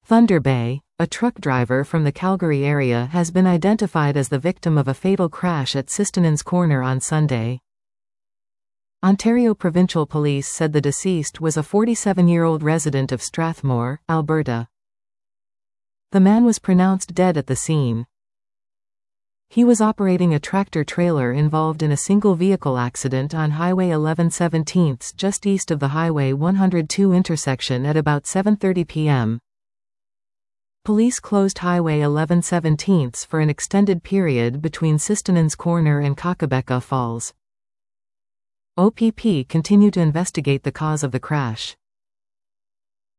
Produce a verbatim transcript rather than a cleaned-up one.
Thunder Bay, a truck driver from the Calgary area, has been identified as the victim of a fatal crash at Sistonens Corner on Sunday. Ontario Provincial Police said the deceased was a forty-seven-year-old resident of Strathmore, Alberta. The man was pronounced dead at the scene. He was operating a tractor-trailer involved in a single-vehicle accident on Highway eleven seventeen just east of the Highway one oh two intersection at about seven thirty p m Police closed Highway eleven seventeen for an extended period between Sistonens Corner and Kakabeka Falls. O P P continue to investigate the cause of the crash.